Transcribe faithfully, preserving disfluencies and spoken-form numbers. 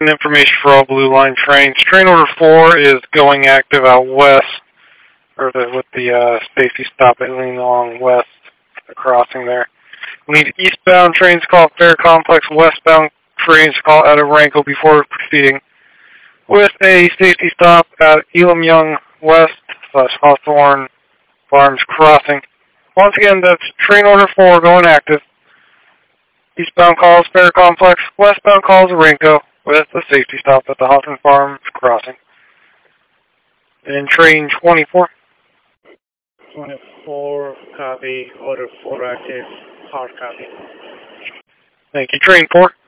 Information for all Blue Line trains. Train order four is going active out west, or the, with the uh, Stacy stop at leaning along west, the crossing there. We need eastbound trains to call Fair Complex, westbound trains to call out of Ranko before proceeding, with a safety stop at Elam Young West slash Hawthorne Farms Crossing. Once again, that's train order four going active. Eastbound calls Fair Complex, westbound calls Ranko, with a safety stop at the Hawthorne Farms Crossing. And train twenty-four. twenty-four, copy. Order four active. Hard copy. Thank you. Train four.